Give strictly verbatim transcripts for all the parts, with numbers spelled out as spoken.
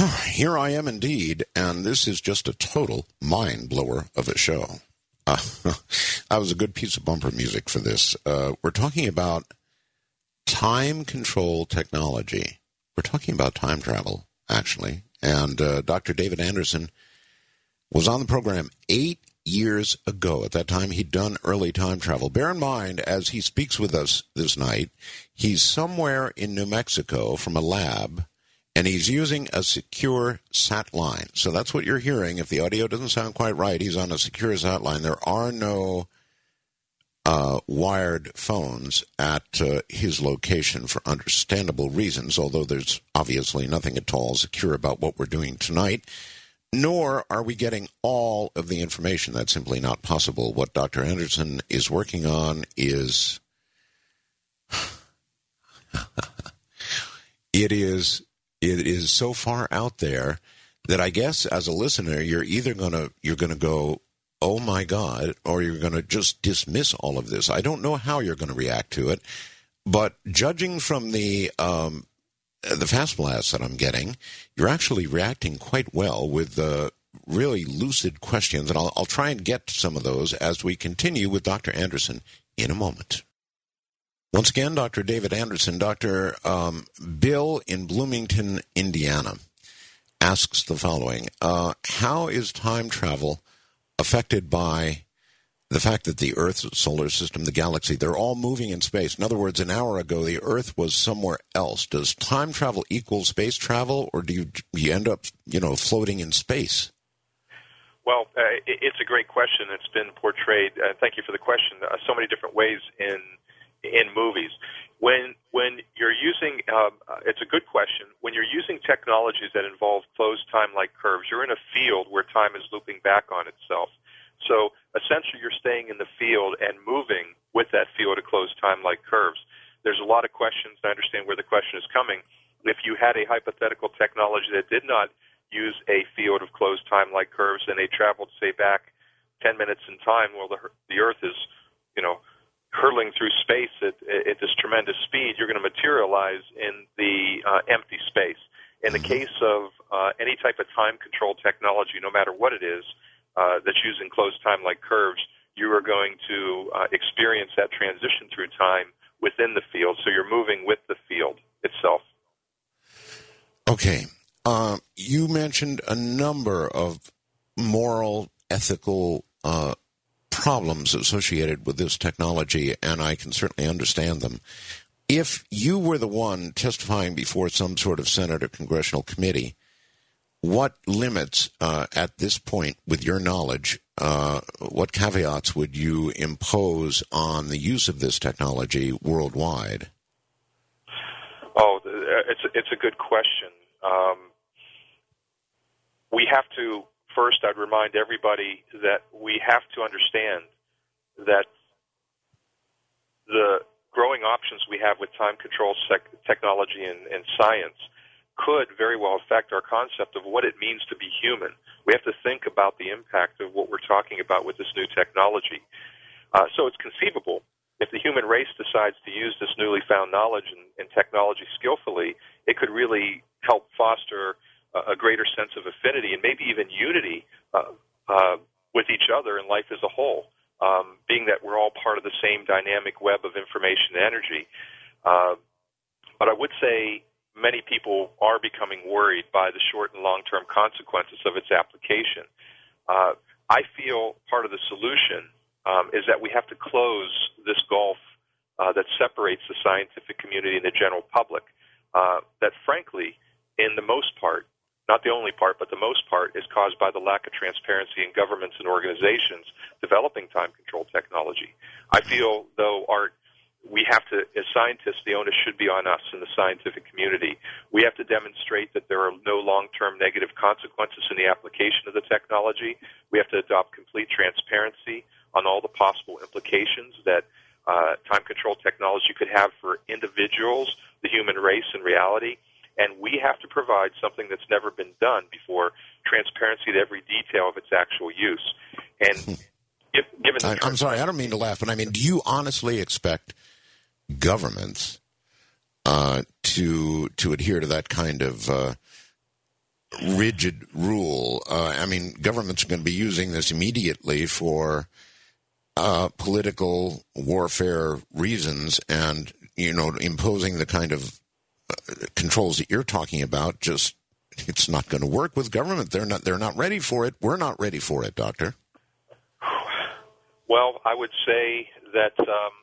Here I am indeed, and this is just a total mind blower of a show. Uh, that was a good piece of bumper music for this. Uh, we're talking about time control technology. We're talking about time travel, actually. And uh, Doctor David Anderson was on the program eight years ago. At that time, he'd done early time travel. Bear in mind, as he speaks with us this night, he's somewhere in New Mexico from a lab, and he's using a secure sat line. So that's what you're hearing. If the audio doesn't sound quite right, he's on a secure sat line. There are no uh, wired phones at uh, his location for understandable reasons, although there's obviously nothing at all secure about what we're doing tonight. Nor are we getting all of the information. That's simply not possible. What Doctor Anderson is working on is... it is... It is so far out there that I guess as a listener, you're either going to you're going to go, oh, my God, or you're going to just dismiss all of this. I don't know how you're going to react to it, but judging from the um, the fast blasts that I'm getting, you're actually reacting quite well with uh, really lucid questions, and I'll, I'll try and get to some of those as we continue with Doctor Anderson in a moment. Once again, Doctor David Anderson, Doctor Um, Bill in Bloomington, Indiana, asks the following. Uh, how is time travel affected by the fact that the Earth, solar system, the galaxy, they're all moving in space? In other words, an hour ago, the Earth was somewhere else. Does time travel equal space travel, or do you, you end up, you know, floating in space? Well, uh, it's a great question. It's been portrayed, uh, thank you for the question, uh, so many different ways in in movies. When when you're using, um, it's a good question, when you're using technologies that involve closed time-like curves, you're in a field where time is looping back on itself. So essentially you're staying in the field and moving with that field of closed time-like curves. There's a lot of questions. I understand where the question is coming. If you had a hypothetical technology that did not use a field of closed time-like curves and they traveled, say, back ten minutes in time, well, the, the Earth is, you know, hurtling through space at, at this tremendous speed, you're going to materialize in the uh, empty space. In the case of uh, any type of time control technology, no matter what it is, uh, that's using closed time-like curves, you are going to uh, experience that transition through time within the field, so you're moving with the field itself. Okay. Uh, you mentioned a number of moral, ethical uh problems associated with this technology, and I can certainly understand them. If you were the one testifying before some sort of Senate or congressional committee, what limits uh, at this point, with your knowledge, uh, what caveats would you impose on the use of this technology worldwide? Oh, it's a, it's a good question. Um, we have to First, I'd remind everybody that we have to understand that the growing options we have with time control sec- technology and, and science could very well affect our concept of what it means to be human. We have to think about the impact of what we're talking about with this new technology. Uh, so it's conceivable if the human race decides to use this newly found knowledge and, and technology skillfully, it could really help foster a greater sense of affinity and maybe even unity uh, uh, with each other and life as a whole, um, being that we're all part of the same dynamic web of information and energy. Uh, but I would say many people are becoming worried by the short and long-term consequences of its application. Uh, I feel part of the solution um, is that we have to close this gulf uh, that separates the scientific community and the general public, uh, that frankly, in the most part, not the only part, but the most part, is caused by the lack of transparency in governments and organizations developing time control technology. I feel, though, Art, we have to, as scientists, the onus should be on us in the scientific community. We have to demonstrate that there are no long-term negative consequences in the application of the technology. We have to adopt complete transparency on all the possible implications that uh, time control technology could have for individuals, the human race in reality. And we have to provide something that's never been done before, transparency at every detail of its actual use. And if, given the I, I'm sorry, I don't mean to laugh, but I mean, do you honestly expect governments uh, to to adhere to that kind of uh, rigid rule. Uh, I mean, governments are going to be using this immediately for uh, political warfare reasons, and you know, imposing the kind of uh, controls that you're talking about. Just it's not going to work with government. They're not. They're not ready for it. We're not ready for it, Doctor. Well, I would say that um,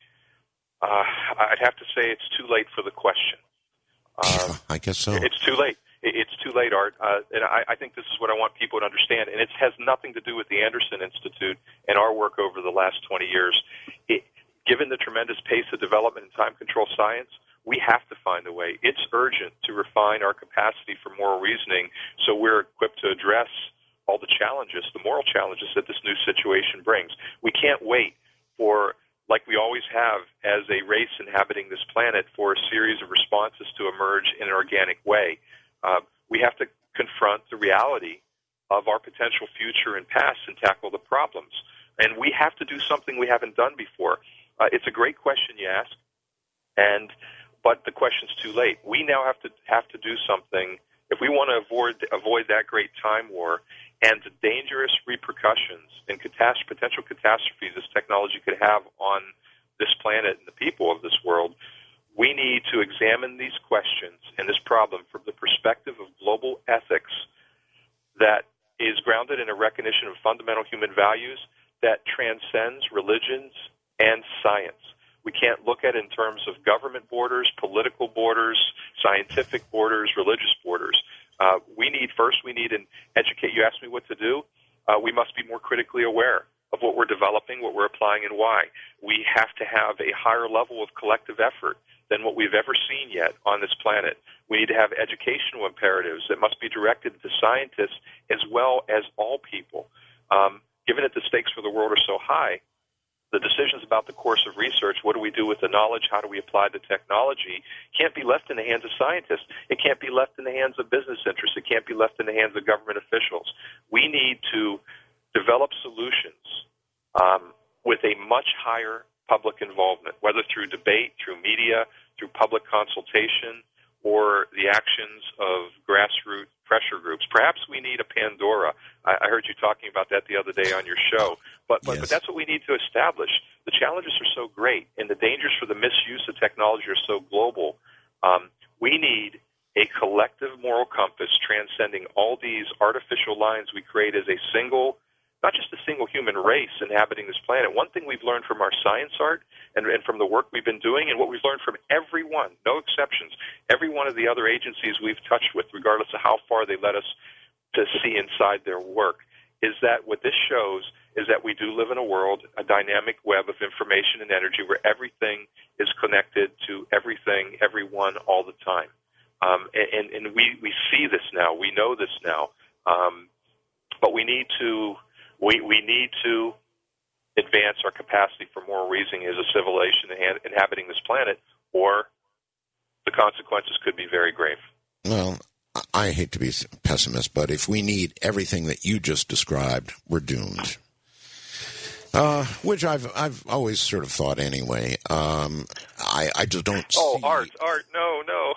uh, I'd have to say it's too late for the question. Um, I guess so. It's too late. It's too late, Art. Uh, and I, I think this is what I want people to understand. And it has nothing to do with the Anderson Institute and our work over the last twenty years. It, given the tremendous pace of development in time control science, we have to find a way. It's urgent to refine our capacity for moral reasoning so we're equipped to address all the challenges, the moral challenges that this new situation brings. We can't wait for, like we always have as a race inhabiting this planet, for a series of responses to emerge in an organic way. Uh, we have to confront the reality of our potential future and past and tackle the problems. And we have to do something we haven't done before. Uh, it's a great question you ask, and but the question's too late. We now have to have to do something if we want to avoid avoid that great time war and the dangerous repercussions and catas- potential catastrophes this technology could have on this planet and the people of this world. We need to examine these questions and this problem from the perspective of global ethics that is grounded in a recognition of fundamental human values that transcends religions and science. We can't look at it in terms of government borders, political borders, scientific borders, religious borders. Uh, we need, first, we need an educate. You asked me what to do. Uh, we must be more critically aware of what we're developing, what we're applying, and why. We have to have a higher level of collective effort than what we've ever seen yet on this planet. We need to have educational imperatives that must be directed to scientists as well as all people. Um, given that the stakes for the world are so high, the decisions about the course of research, what do we do with the knowledge, how do we apply the technology, can't be left in the hands of scientists. It can't be left in the hands of business interests. It can't be left in the hands of government officials. We need to develop solutions um, with a much higher public involvement, whether through debate, through media, through public consultation, or the actions of grassroots pressure groups. Perhaps we need a Pandora. I, I heard you talking about that the other day on your show. But, but, yes. but that's what we need to establish. The challenges are so great, and the dangers for the misuse of technology are so global. Um, we need a collective moral compass transcending all these artificial lines we create as a single, not just a single human race inhabiting this planet. One thing we've learned from our science art and, and from the work we've been doing, and what we've learned from everyone, no exceptions, every one of the other agencies we've touched with, regardless of how far they let us to see inside their work, is that what this shows is that we do live in a world, a dynamic web of information and energy where everything is connected to everything, everyone, all the time. Um, and, and we, we see this now. We know this now. Um, but we need to... We we need to advance our capacity for moral reasoning as a civilization inhabiting this planet, or the consequences could be very grave. Well, I hate to be a pessimist, but if we need everything that you just described, we're doomed. Uh, which I've I've always sort of thought anyway. Um, I I just don't. Oh, see... Art, Art, no, no.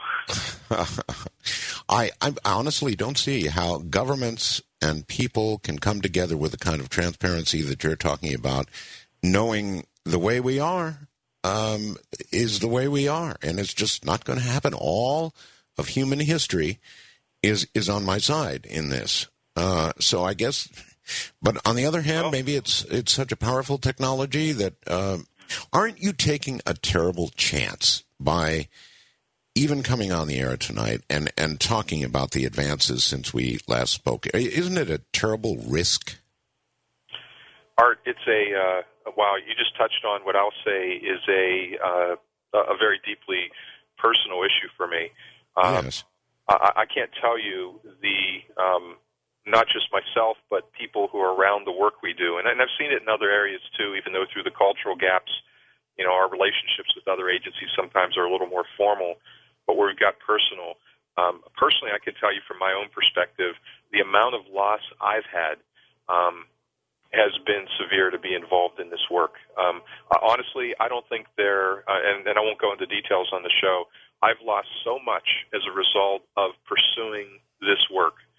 I I honestly don't see how governments and people can come together with the kind of transparency that you're talking about, knowing the way we are um, is the way we are, and it's just not going to happen. All of human history is is on my side in this. Uh, so I guess, but on the other hand, maybe it's it's such a powerful technology that uh, aren't you taking a terrible chance by even coming on the air tonight and, and talking about the advances since we last spoke? Isn't it a terrible risk? Art, it's a, uh, wow, you just touched on what I'll say is a uh, a very deeply personal issue for me. Um, yes. I, I can't tell you the, um, not just myself, but people who are around the work we do. And, and I've seen it in other areas too, even though through the cultural gaps, you know, our relationships with other agencies sometimes are a little more formal. But where we've got personal, um, personally, I can tell you from my own perspective, the amount of loss I've had um, has been severe to be involved in this work. Um, uh, honestly, I don't think there, uh, and, and I won't go into details on the show, I've lost so much as a result of pursuing this work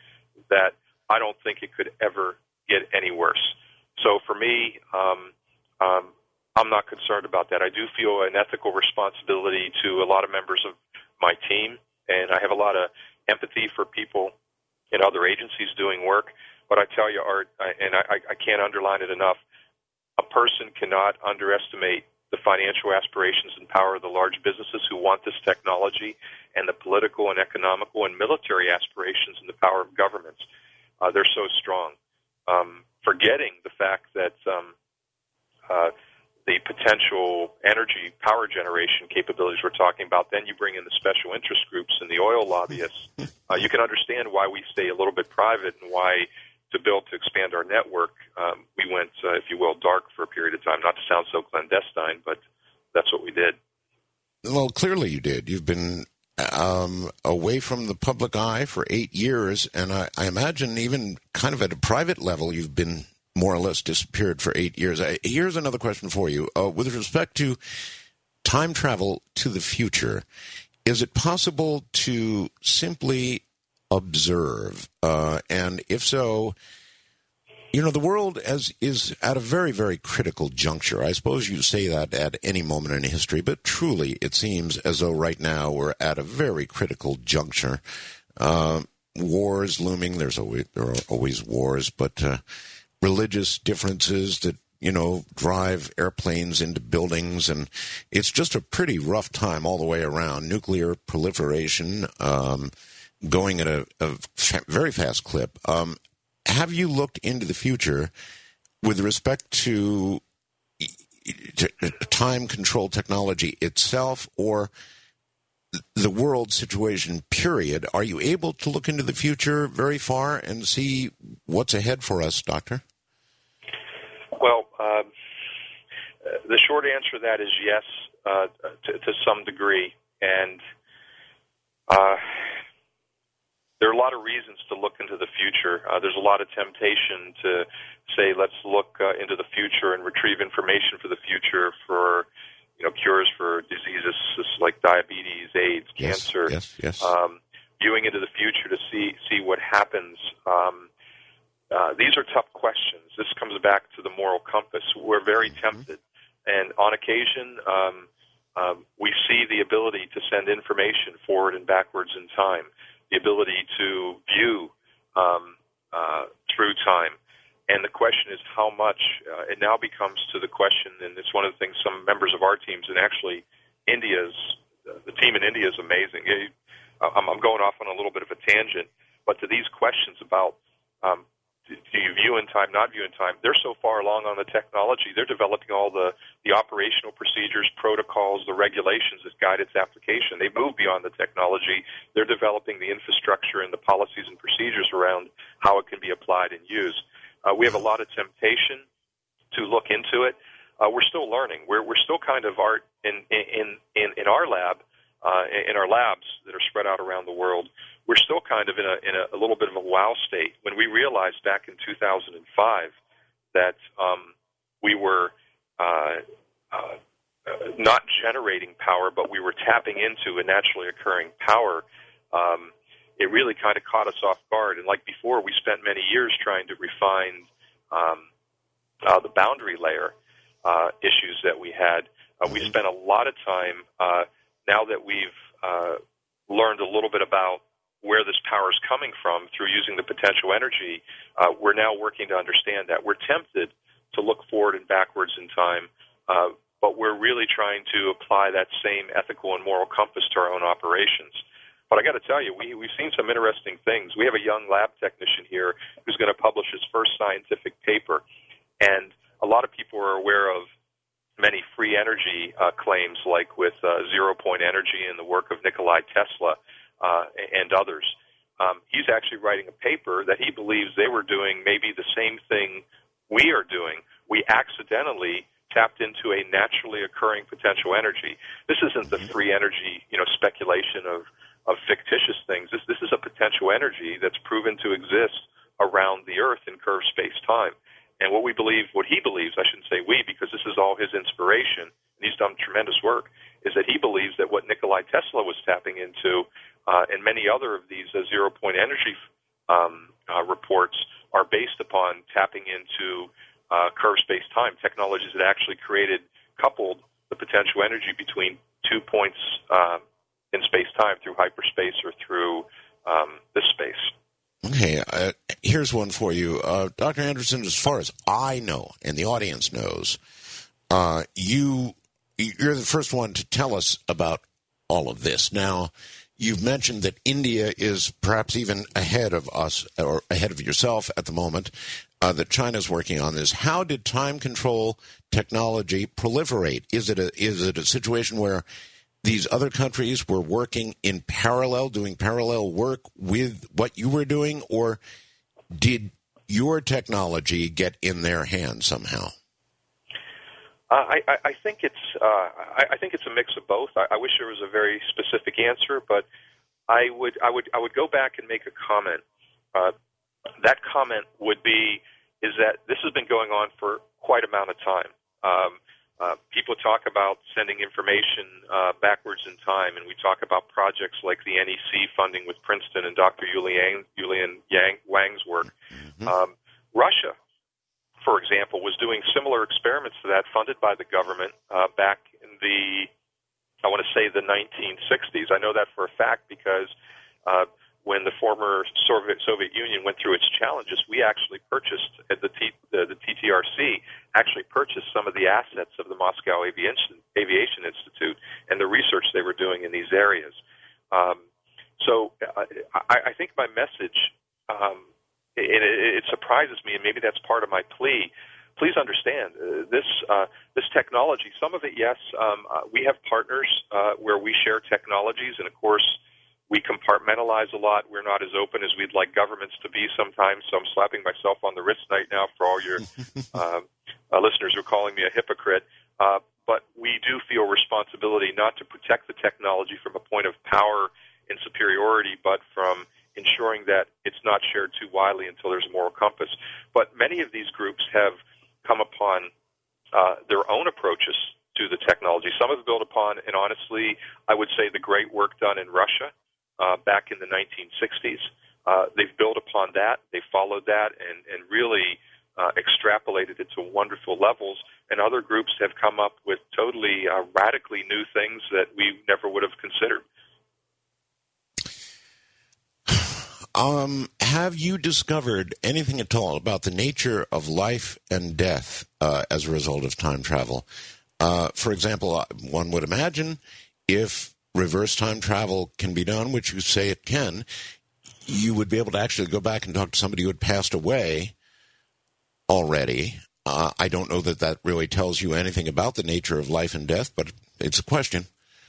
concerned about that. I do feel an ethical responsibility to a lot of members of my team, and I have a lot of empathy for people in other agencies doing work. But I tell you, Art, and I, I can't underline it enough, a person cannot underestimate the financial aspirations and power of the large businesses who want this technology, and the political and economical and military aspirations and the power of governments. Uh, they're so strong. Um, forgetting the fact that um, uh, the potential energy power generation capabilities we're talking about, then you bring in the special interest groups and the oil lobbyists. Uh, you can understand why we stay a little bit private and why, to build, to expand our network, um, we went, uh, if you will, dark for a period of time. Not to sound so clandestine, but that's what we did. Well, clearly you did. You've been um, away from the public eye for eight years, and I, I imagine even kind of at a private level, you've been more or less disappeared for eight years. I, here's another question for you. Uh, with respect to time travel to the future, is it possible to simply observe? Uh, and if so, you know, the world as is at a very, very critical juncture. I suppose you say that at any moment in history, but truly it seems as though right now we're at a very critical juncture. Uh, wars looming. There's always, there are always wars, but uh, religious differences that, you know, drive airplanes into buildings, and it's just a pretty rough time all the way around. Nuclear proliferation um, going at a, a fa- very fast clip. Um, have you looked into the future with respect to, to time control technology itself or the world situation, period? Are you able to look into the future very far and see what's ahead for us, Doctor? Well, uh, the short answer to that is yes, uh, to, to some degree. And uh, there are a lot of reasons to look into the future. Uh, there's a lot of temptation to say, let's look uh, into the future and retrieve information for the future for, you know, cures for diseases like diabetes, AIDS, yes, cancer. Yes, yes. Um, viewing into the future to see see what happens. Um, uh, these are tough questions. This comes back to the moral compass. We're very mm-hmm. tempted, and on occasion, um, um, we see the ability to send information forward and backwards in time, the ability to view um, uh, through time. And the question is how much. Uh, it now becomes to the question, and it's one of the things some members of our teams, and actually India's, uh, the team in India is amazing. It, I'm, I'm going off on a little bit of a tangent, but to these questions about um, do, do you view in time, not view in time, they're so far along on the technology, they're developing all the, the operational procedures, protocols, the regulations that guide its application. They move beyond the technology. They're developing the infrastructure and the policies and procedures around how it can be applied and used. Uh, we have a lot of temptation to look into it. Uh, we're still learning. We're we're still kind of art in in in, in our lab, uh, in our labs that are spread out around the world. We're still kind of in a in a, a little bit of a wow state when we realized back in two thousand five that um, we were uh, uh, not generating power, but we were tapping into a naturally occurring power. Um, It really kind of caught us off guard. And like before, we spent many years trying to refine um, uh, the boundary layer uh, issues that we had. Uh, we spent a lot of time, uh, now that we've uh, learned a little bit about where this power is coming from through using the potential energy, uh, we're now working to understand that. We're tempted to look forward and backwards in time, uh, but we're really trying to apply that same ethical and moral compass to our own operations. But I got to tell you, we, we've seen some interesting things. We have a young lab technician here who's going to publish his first scientific paper, and a lot of people are aware of many free energy uh, claims, like with uh, zero-point energy and the work of Nikola Tesla uh, and others. Um, he's actually writing a paper that he believes they were doing maybe the same thing we are doing. We accidentally tapped into a naturally occurring potential energy. This isn't the free energy, you know, speculation of of fictitious things. This this is a potential energy that's proven to exist around the Earth in curved space-time. And what we believe, what he believes, I shouldn't say we, because this is all his inspiration, and he's done tremendous work, is that he believes that what Nikola Tesla was tapping into, uh, and many other of these uh, zero-point energy um, uh, reports are based upon tapping into uh, curved space-time, technologies that actually created coupled the potential energy between two points uh, in space-time through hyperspace or through um, this space. Okay, uh, here's one for you. Uh, Doctor Anderson, as far as I know, and the audience knows, uh, you, you're the first one to tell us about all of this. Now, you've mentioned that India is perhaps even ahead of us, or ahead of yourself at the moment, uh, that China's working on this. How did time control technology proliferate? Is it a, is it a situation where these other countries were working in parallel, doing parallel work with what you were doing, or did your technology get in their hands somehow? Uh, I, I think it's uh, I, I think it's a mix of both. I, I wish there was a very specific answer, but I would I would I would go back and make a comment. Uh, that comment would be is that this has been going on for quite a amount of time. Um, Uh, people talk about sending information uh, backwards in time, and we talk about projects like the N E C funding with Princeton and Doctor Yulian, Yulian Yang, Wang's work. Mm-hmm. Um, Russia, for example, was doing similar experiments to that funded by the government uh, back in the, I want to say, the nineteen sixties. I know that for a fact because uh, when the former Soviet, Soviet Union went through its challenges, we actually purchased, at the, T, the, the T T R C, actually purchased some of the assets of the Moscow Aviation, Aviation Institute and the research they were doing in these areas. Um, so uh, I, I think my message, um, it, it, it surprises me, and maybe that's part of my plea. Please understand, uh, this uh, this technology, some of it, yes, um, uh, we have partners uh, where we share technologies, and of course, we compartmentalize a lot. We're not as open as we'd like governments to be sometimes, so I'm slapping myself on the wrist right now for all your uh, uh, listeners who are calling me a hypocrite. Uh, but we do feel responsibility not to protect the technology from a point of power and superiority, but from ensuring that it's not shared too widely until there's a moral compass. But many of these groups have come upon uh, their own approaches to the technology. Some have built upon, and honestly, I would say the great work done in Russia Uh, back in the nineteen sixties. Uh, they've built upon that, they followed that, and, and really uh, extrapolated it to wonderful levels. And other groups have come up with totally uh, radically new things that we never would have considered. Um, have you discovered anything at all about the nature of life and death uh, as a result of time travel? Uh, for example, one would imagine if reverse time travel can be done, which you say it can, you would be able to actually go back and talk to somebody who had passed away already. Uh, I don't know that that really tells you anything about the nature of life and death, but it's a question.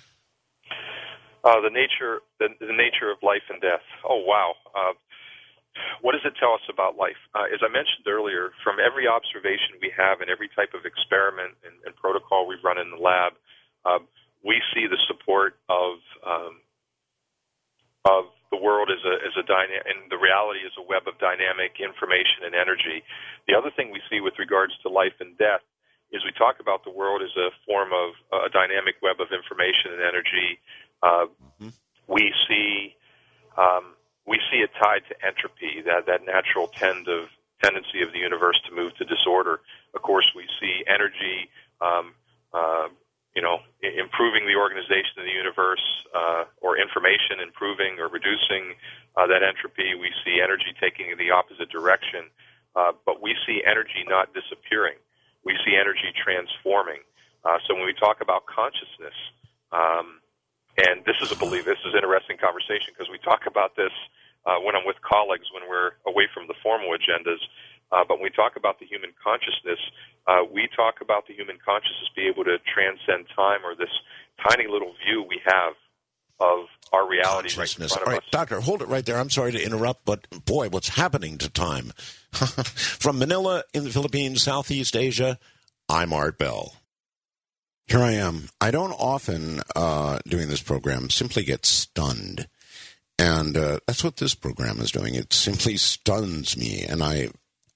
Uh, the nature, the, the nature of life and death. Oh, wow. Uh, what does it tell us about life? Uh, as I mentioned earlier, from every observation we have and every type of experiment and, and protocol we've run in the lab, uh, we see the support of um, of the world as a as a dyna- and the reality is a web of dynamic information and energy. The other thing we see with regards to life and death is we talk about the world as a form of uh, a dynamic web of information and energy. Uh, mm-hmm. We see um, we see it tied to entropy, that that natural tend of tendency of the universe to move to disorder. Of course, we see energy. Um, uh, you know, improving the organization of the universe, uh, or information improving or reducing uh, that entropy. We see energy taking in the opposite direction, uh, but we see energy not disappearing. We see energy transforming. Uh, so when we talk about consciousness, um, and this is a belief, this is an interesting conversation because we talk about this uh, when I'm with colleagues, when we're away from the formal agendas. Uh, but when we talk about the human consciousness, uh, we talk about the human consciousness being able to transcend time, or this tiny little view we have of our reality right in front of All right, us. Doctor, hold it right there. I'm sorry to interrupt, but boy, what's happening to time? From Manila in the Philippines, Southeast Asia, I'm Art Bell. Here I am. I don't often, uh, doing this program, simply get stunned. And uh, that's what this program is doing. It simply stuns me, and I...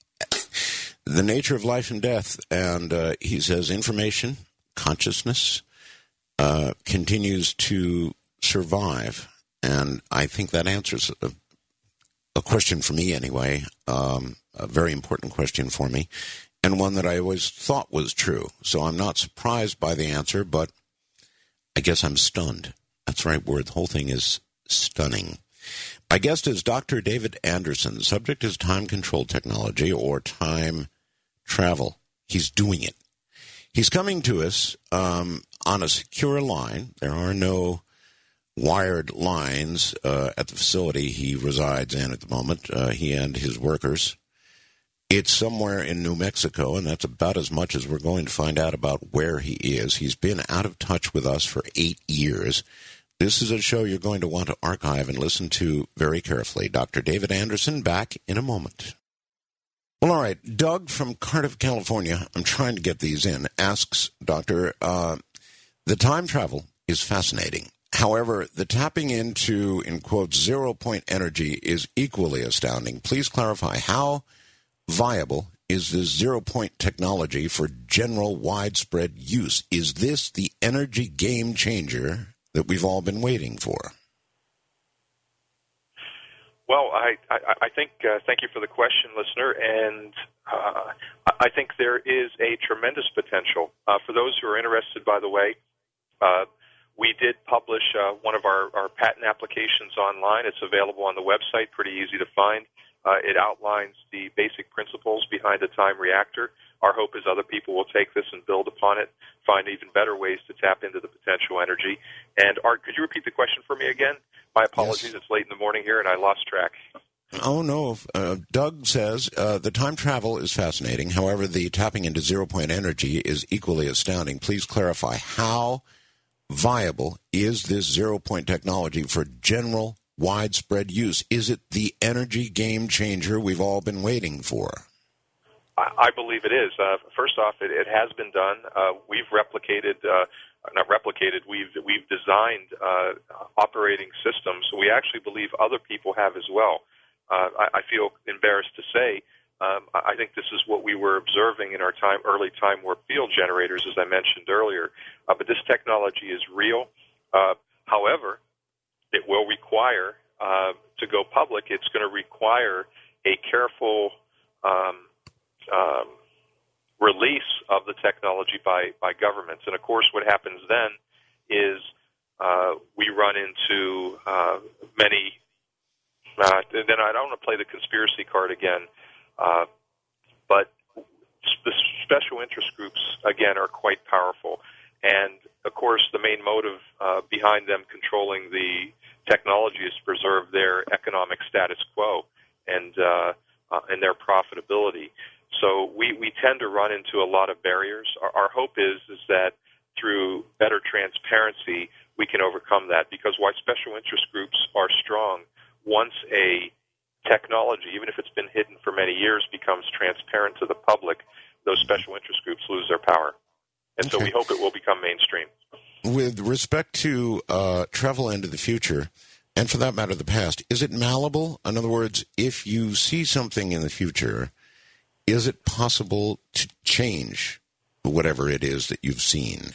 The nature of life and death, and uh, he says information, consciousness, uh, continues to survive, and I think that answers a, a question for me anyway, um, a very important question for me, and one that I always thought was true. So I'm not surprised by the answer, but I guess I'm stunned. That's the right word. The whole thing is stunning. My guest is Doctor David Anderson. The subject is time-controlled technology or time travel. He's doing it. He's coming to us um, on a secure line. There are no wired lines uh, at the facility he resides in at the moment, uh, he and his workers. It's somewhere in New Mexico, and that's about as much as we're going to find out about where he is. He's been out of touch with us for eight years. This is a show you're going to want to archive and listen to very carefully. Doctor David Anderson, back in a moment. Well, all right. Doug from Cardiff, California, I'm trying to get these in, asks, Doctor, uh, the time travel is fascinating. However, the tapping into, in quotes, zero-point energy is equally astounding. Please clarify, how viable is this zero-point technology for general widespread use? Is this the energy game changer that we've all been waiting for? Well, I, I, I think, uh, thank you for the question, listener, and uh, I think there is a tremendous potential. Uh, for those who are interested, by the way, uh, we did publish uh, one of our, our patent applications online. It's available on the website, pretty easy to find. Uh, it outlines the basic principles behind a time reactor. Our hope is other people will take this and build upon it, find even better ways to tap into the potential energy. And Art, could you repeat the question for me again? My apologies, yes. It's late in the morning here and I lost track. Oh, no. Uh, Doug says uh, the time travel is fascinating. However, the tapping into zero-point energy is equally astounding. Please clarify, how viable is this zero-point technology for general widespread use? Is it the energy game changer we've all been waiting for? I believe it is. Uh, first off, it, it has been done. Uh, we've replicated, uh, not replicated, we've we've designed uh, operating systems. So we actually believe other people have as well. Uh, I, I feel embarrassed to say, um, I think this is what we were observing in our time, early time warp field generators, as I mentioned earlier. Uh, but this technology is real. Uh, however, it will require, uh, to go public, it's going to require a careful um, um, release of the technology by, by governments. And, of course, what happens then is uh, we run into uh, many uh, – then I don't want to play the conspiracy card again, uh, but the special interest groups, again, are quite powerful. And, of course, the main motive uh, behind them controlling the technology is to preserve their economic status quo and uh, uh, and their profitability. So we, we tend to run into a lot of barriers. Our, our hope is is that through better transparency, we can overcome that. Because while special interest groups are strong, once a technology, even if it's been hidden for many years, becomes transparent to the public, those special interest groups lose their power. And okay. So we hope it will become mainstream. With respect to uh, travel into the future, and for that matter the past, is it malleable? In other words, if you see something in the future, is it possible to change whatever it is that you've seen?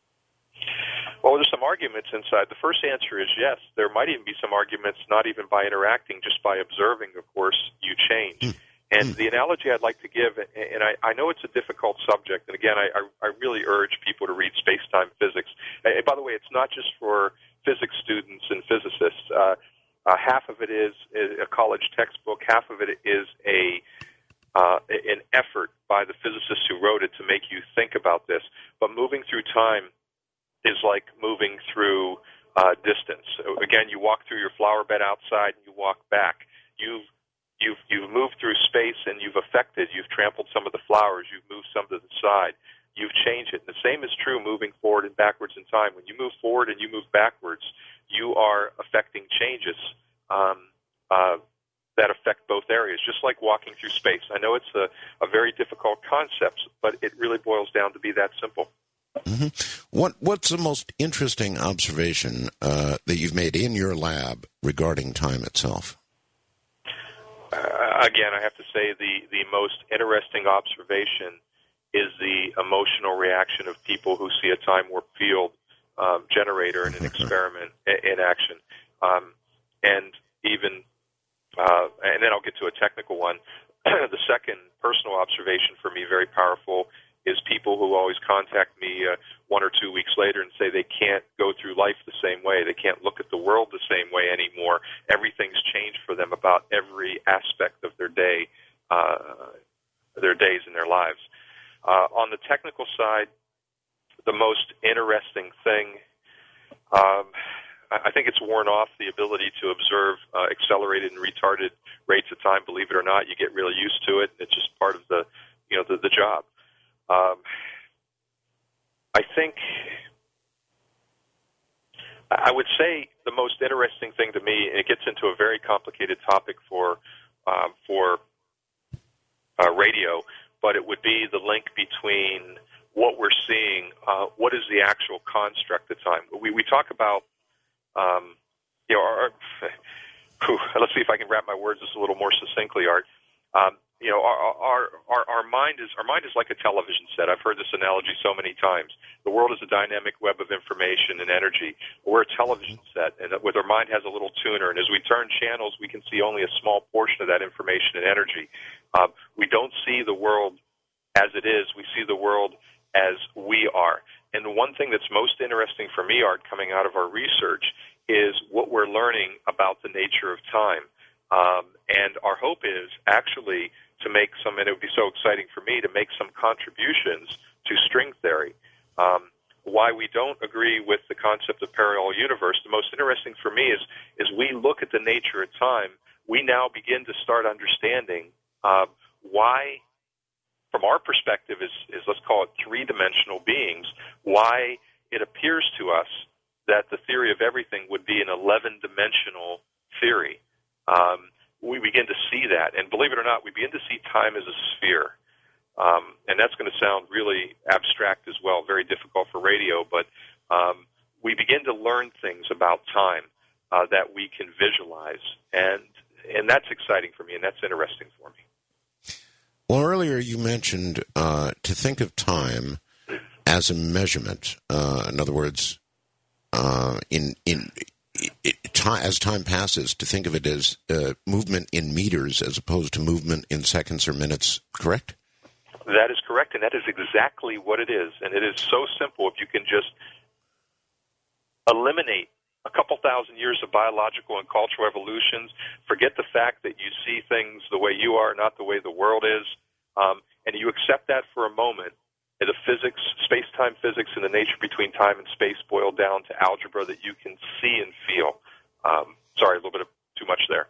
Well, there's some arguments inside. The first answer is yes. There might even be some arguments not even by interacting, just by observing, of course, you change. Mm. And mm. the analogy I'd like to give, and I, I know it's a difficult subject, and again, I, I really urge people to read space-time physics. And by the way, it's not just for physics students and physicists. Uh, uh, half of it is a college textbook. Half of it is a uh, an effort by the physicists who wrote it to make you think about this. But moving through time is like moving through uh, distance. So again, you walk through your flower bed outside and you walk back. You've You've you've moved through space and you've affected, you've trampled some of the flowers, you've moved some to the side, you've changed it. And the same is true moving forward and backwards in time. When you move forward and you move backwards, you are affecting changes um, uh, that affect both areas, just like walking through space. I know it's a, a very difficult concept, but it really boils down to be that simple. Mm-hmm. What What's the most interesting observation uh, that you've made in your lab regarding time itself? Uh, again, I have to say the, the most interesting observation is the emotional reaction of people who see a time warp field um, generator in an experiment in action. Um, and even, uh, and then I'll get to a technical one, the second personal observation for me, very powerful, is people who always contact me uh, one or two weeks later and say they can't go through life the same way. They can't look at the world the same way anymore. Everything's changed for them about every aspect of their day, uh, their days and their lives. Uh, on the technical side, the most interesting thing, um, I think it's worn off the ability to observe uh, accelerated and retarded rates of time. Believe it or not, you get really used to it. It's just part of the, you know, the, the job. Um, I think I would say the most interesting thing to me, and it gets into a very complicated topic for um, for uh, radio, but it would be the link between what we're seeing, uh, what is the actual construct of time. We we talk about, um, you know, our, whew, let's see if I can wrap my words just a little more succinctly, Art. Um, You know, our, our our our mind is our mind is like a television set. I've heard this analogy so many times. The world is a dynamic web of information and energy. We're a television set, and with our mind has a little tuner. And as we turn channels, we can see only a small portion of that information and energy. Um, we don't see the world as it is. We see the world as we are. And the one thing that's most interesting for me, Art, coming out of our research, is what we're learning about the nature of time. Um, and our hope is actually to make some, and it would be so exciting for me to make some contributions to string theory. Um, why we don't agree with the concept of parallel universe, the most interesting for me is, is we look at the nature of time, we now begin to start understanding uh, why, from our perspective, is, is let's call it three-dimensional beings, why it appears to us that the theory of everything would be an eleven-dimensional theory. Um, we begin to see that, and believe it or not, we begin to see time as a sphere. Um, and that's going to sound really abstract as well, very difficult for radio, but um, we begin to learn things about time uh, that we can visualize, and and that's exciting for me, and that's interesting for me. Well, earlier you mentioned uh, to think of time as a measurement. Uh, in other words, uh, in in It, time, as time passes, to think of it as uh, movement in meters as opposed to movement in seconds or minutes, correct? That is correct, and that is exactly what it is. And it is so simple. If you can just eliminate a couple thousand years of biological and cultural evolutions, forget the fact that you see things the way you are, not the way the world is, um, and you accept that for a moment, the physics, space-time physics, and the nature between time and space boil down to algebra that you can see and feel. Um, sorry, a little bit of too much there.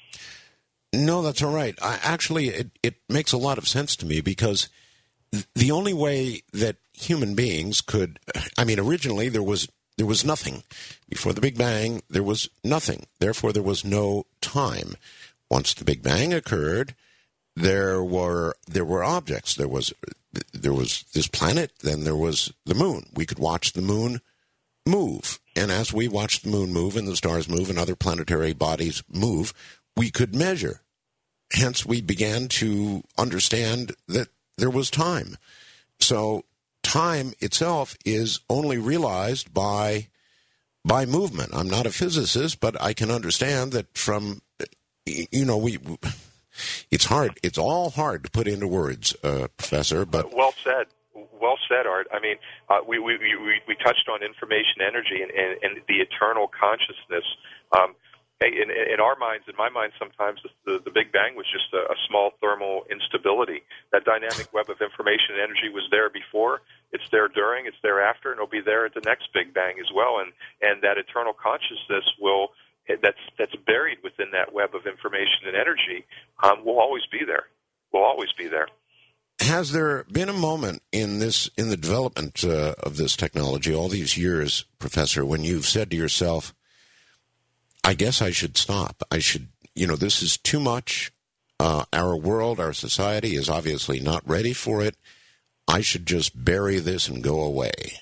No, that's all right. I, actually, it, it makes a lot of sense to me because the only way that human beings could, I mean, originally there was there was nothing. Before the Big Bang, there was nothing. Therefore, there was no time. Once the Big Bang occurred, there were there were objects. There was there was this planet, then there was the moon. We could watch the moon move. And as we watched the moon move and the stars move and other planetary bodies move, we could measure. Hence, we began to understand that there was time. So time itself is only realized by by movement. I'm not a physicist, but I can understand that from, you know, we... It's hard. It's all hard to put into words, uh, Professor. But well said. Well said, Art. I mean, uh, we, we we we touched on information energy and, and, and the eternal consciousness. Um, in, in our minds, in my mind, sometimes the, the Big Bang was just a, a small thermal instability. That dynamic web of information and energy was there before. It's there during. It's there after, and it'll be there at the next Big Bang as well. And and that eternal consciousness will. That's that's buried within that web of information and energy. Um, will always be there. Will always be there. Has there been a moment in this in the development uh, of this technology, all these years, Professor, when you've said to yourself, "I guess I should stop. I should, you know, this is too much. Uh, our world, our society is obviously not ready for it. I should just bury this and go away."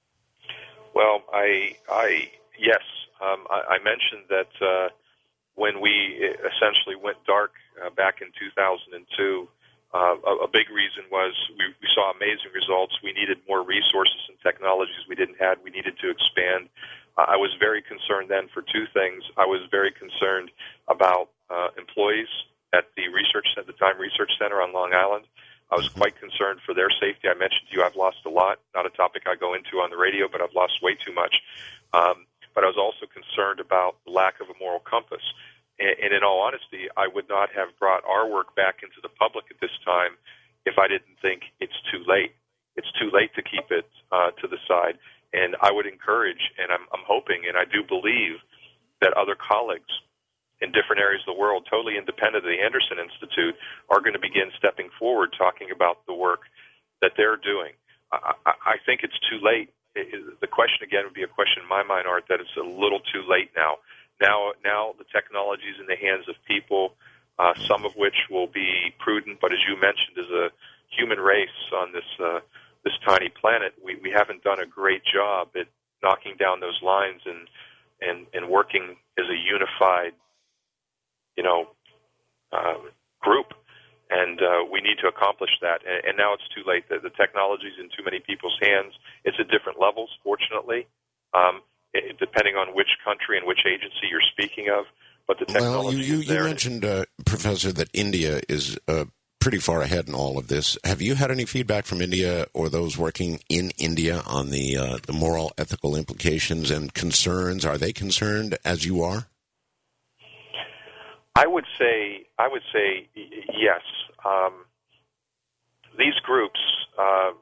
Well, I, I yes. Um, I, I mentioned that uh, when we essentially went dark uh, back in two thousand two, uh, a, a big reason was we, we saw amazing results. We needed more resources and technologies we didn't have. We needed to expand. Uh, I was very concerned then for two things. I was very concerned about uh, employees at the research at the Time Research Center on Long Island. I was quite concerned for their safety. I mentioned to you I've lost a lot. Not a topic I go into on the radio, but I've lost way too much. Um, but I was also concerned about the lack of a moral compass. And, and in all honesty, I would not have brought our work back into the public at this time if I didn't think it's too late. It's too late to keep it uh, to the side. And I would encourage, and I'm, I'm hoping, and I do believe, that other colleagues in different areas of the world, totally independent of the Anderson Institute, are going to begin stepping forward, talking about the work that they're doing. I, I, I think it's too late. It, it, the question, again, would be a question in my mind, Art, that it's a little too late now. Now, now the technology is in the hands of people, uh, some of which will be prudent, but as you mentioned, as a human race on this uh, this tiny planet, we, we haven't done a great job at knocking down those lines and and, and working as a unified, you know, um, group. And uh, we need to accomplish that. And, and now it's too late. The, the technology is in too many people's hands. It's at different levels, fortunately, um, it, depending on which country and which agency you're speaking of. But the technology well, you, you, is there. You mentioned, uh, Professor, that India is uh, pretty far ahead in all of this. Have you had any feedback from India or those working in India on the uh, the moral, ethical implications and concerns? Are they concerned as you are? I would say I would say yes. Um, these groups, uh,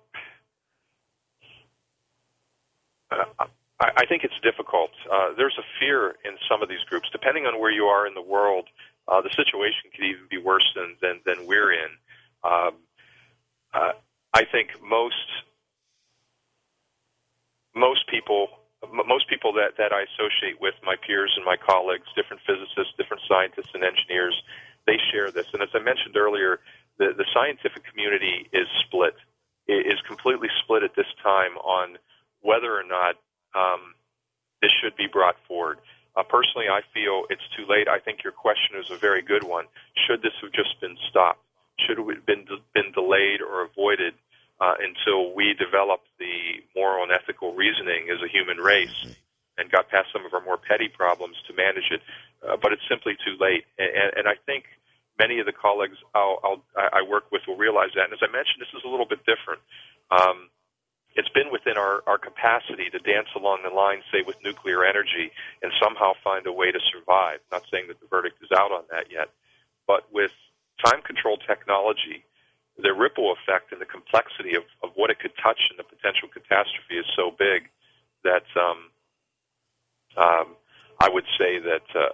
I, I think it's difficult. Uh, there's a fear in some of these groups. Depending on where you are in the world, uh, the situation could even be worse than than, than we're in. Um, uh, I think most most people. Most people that, that I associate with, my peers and my colleagues, different physicists, different scientists and engineers, they share this. And as I mentioned earlier, the, the scientific community is split, it is completely split at this time on whether or not um, this should be brought forward. Uh, personally, I feel it's too late. I think your question is a very good one. Should this have just been stopped? Should it have been, been delayed or avoided Uh, until we developed the moral and ethical reasoning as a human race and got past some of our more petty problems to manage it. Uh, but it's simply too late. And, and I think many of the colleagues I'll, I'll, I work with will realize that. And as I mentioned, this is a little bit different. Um, it's been within our, our capacity to dance along the line, say, with nuclear energy and somehow find a way to survive. Not saying that the verdict is out on that yet. But with time-controlled technology, the ripple effect and the complexity of, of what it could touch and the potential catastrophe is so big that um, um, I would say that uh,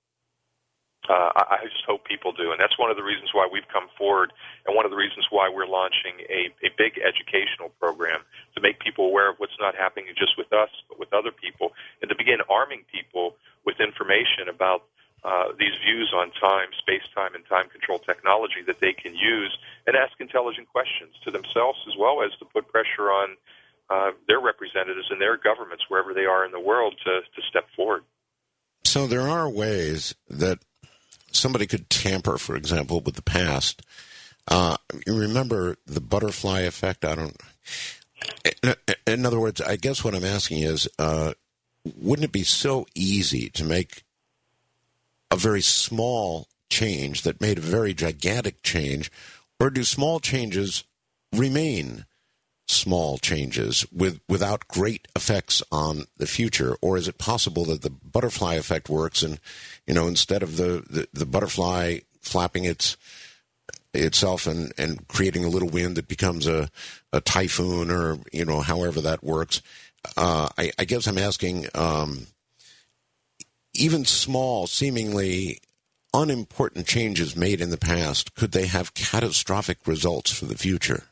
uh, I just hope people do. And that's one of the reasons why we've come forward and one of the reasons why we're launching a, a big educational program to make people aware of what's not happening just with us but with other people and to begin arming people with information about Uh, these views on time, space-time, and time-control technology that they can use and ask intelligent questions to themselves as well as to put pressure on uh, their representatives and their governments, wherever they are in the world, to, to step forward. So there are ways that somebody could tamper, for example, with the past. Uh, you remember the butterfly effect? I don't... In other words, I guess what I'm asking is, uh, wouldn't it be so easy to make a very small change that made a very gigantic change, or do small changes remain small changes with without great effects on the future? Or is it possible that the butterfly effect works and, you know, instead of the, the, the butterfly flapping its itself and, and creating a little wind that becomes a, a typhoon or, you know, however that works, uh, I, I guess I'm asking... Um, even small, seemingly unimportant changes made in the past, could they have catastrophic results for the future?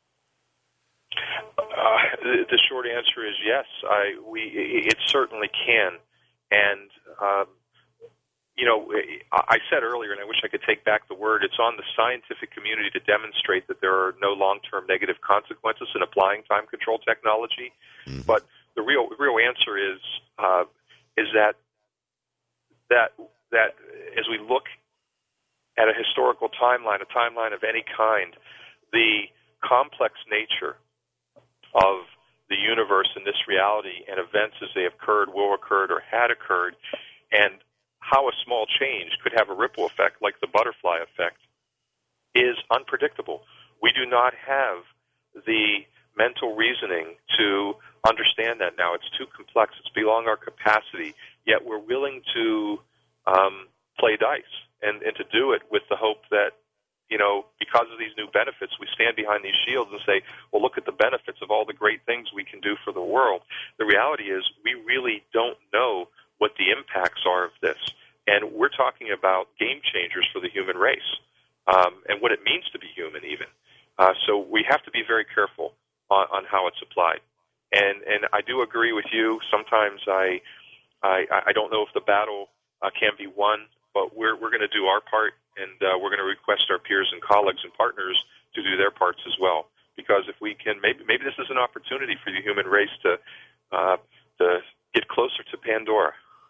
Uh, the, the short answer is yes. I, we, it certainly can. And, um, you know, I said earlier, and I wish I could take back the word, it's on the scientific community to demonstrate that there are no long-term negative consequences in applying time-control technology. Mm-hmm. But the real real answer is uh, is that that that as we look at a historical timeline, a timeline of any kind, the complex nature of the universe and this reality and events as they have occurred, will occurred, or had occurred, and how a small change could have a ripple effect like the butterfly effect is unpredictable. We do not have the mental reasoning to understand that now. It's too complex. It's beyond our capacity, yet we're willing to um, play dice and, and to do it with the hope that, you know, because of these new benefits, we stand behind these shields and say, well, look at the benefits of all the great things we can do for the world. The reality is we really don't know what the impacts are of this. And we're talking about game changers for the human race um, and what it means to be human even. Uh, so we have to be very careful on, on how it's applied. And and I do agree with you. Sometimes I I, I don't know if the battle uh, can be won, but we're we're going to do our part, and uh, we're going to request our peers and colleagues and partners to do their parts as well. Because if we can, maybe maybe this is an opportunity for the human race to uh, to get closer to Pandora.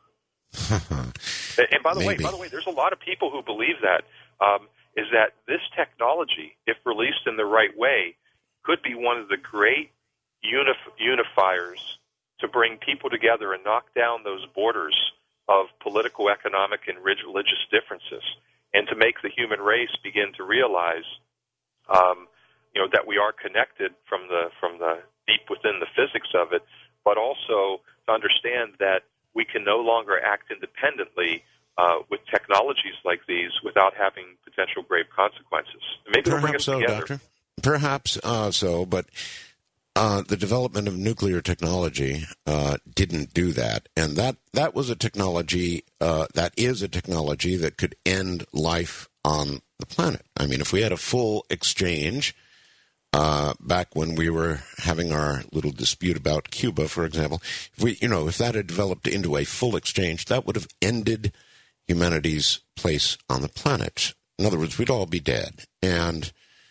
and, and by the maybe. way, by the way, there's a lot of people who believe that um, is that this technology, if released in the right way, could be one of the great unif- unifiers to bring people together and knock down those borders of political, economic, and religious differences, and to make the human race begin to realize, um, you know, that we are connected from the from the deep within the physics of it, but also to understand that we can no longer act independently uh, with technologies like these without having potential grave consequences. Maybe it'll bring us so, together. Doctor. Perhaps uh, so, but uh, the development of nuclear technology uh, didn't do that, and that, that was a technology uh, that is a technology that could end life on the planet. I mean, if we had a full exchange uh, back when we were having our little dispute about Cuba, for example, if we, you know, if that had developed into a full exchange, that would have ended humanity's place on the planet. In other words, we'd all be dead, and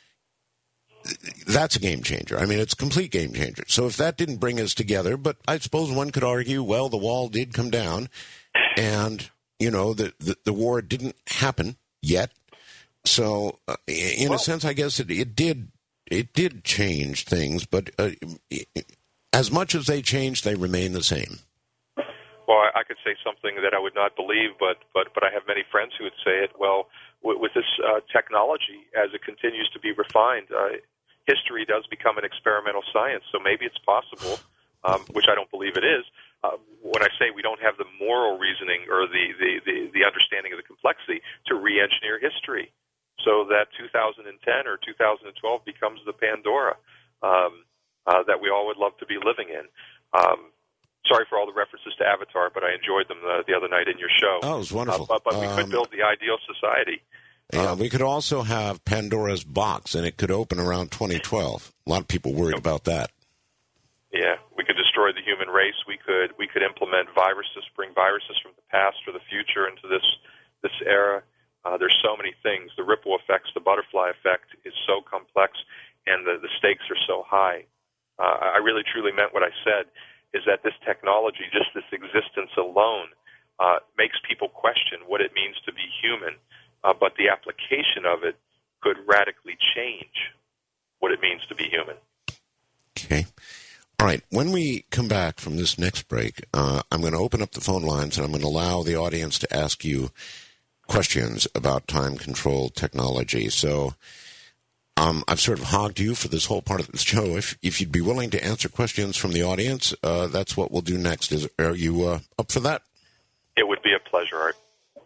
that's a game changer. I mean, it's a complete game changer. So if that didn't bring us together, but I suppose one could argue, well, the wall did come down, and, you know, the, the, the war didn't happen yet. So uh, in well, a sense, I guess it, it did it did change things, but uh, as much as they changed, they remain the same. Well, I could say something that I would not believe, but, but, but I have many friends who would say it. Well, with, with this uh, technology, as it continues to be refined, uh, history does become an experimental science, so maybe it's possible, um, which I don't believe it is. Uh, when I say we don't have the moral reasoning or the, the, the, the understanding of the complexity to re-engineer history so that two thousand ten or two thousand twelve becomes the Pandora um, uh, that we all would love to be living in. Um, sorry for all the references to Avatar, but I enjoyed them the, the other night in your show. Oh, it was wonderful. Uh, but but we um, could build the ideal society. Yeah, um, we could also have Pandora's box, and it could open around twenty twelve. A lot of people worried about that. Yeah, we could destroy the human race. We could we could implement viruses, bring viruses from the past or the future into this this era. Uh, there's so many things. The ripple effects, the butterfly effect is so complex, and the, the stakes are so high. Uh, I really truly meant what I said, is that this technology, just this existence alone, uh, makes people question what it means to be human, uh, but the application of it could radically change what it means to be human. Okay. All right. When we come back from this next break, uh, I'm going to open up the phone lines, and I'm going to allow the audience to ask you questions about time-controlled technology. So um, I've sort of hogged you for this whole part of the show. If if you'd be willing to answer questions from the audience, uh, that's what we'll do next. Is Are you uh, up for that? It would be a pleasure, Art.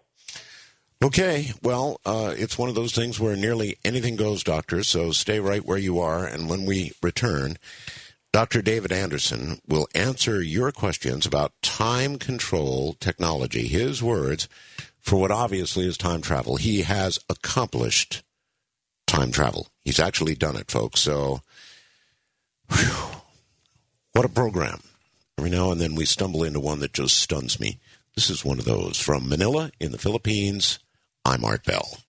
Okay. Well, uh, it's one of those things where nearly anything goes, Doctor, so stay right where you are. And when we return, Doctor David Anderson will answer your questions about time-control technology. His words for what obviously is time travel. He has accomplished time travel. He's actually done it, folks. So, whew, what a program. Every now and then we stumble into one that just stuns me. This is one of those. From Manila in the Philippines, I'm Art Bell.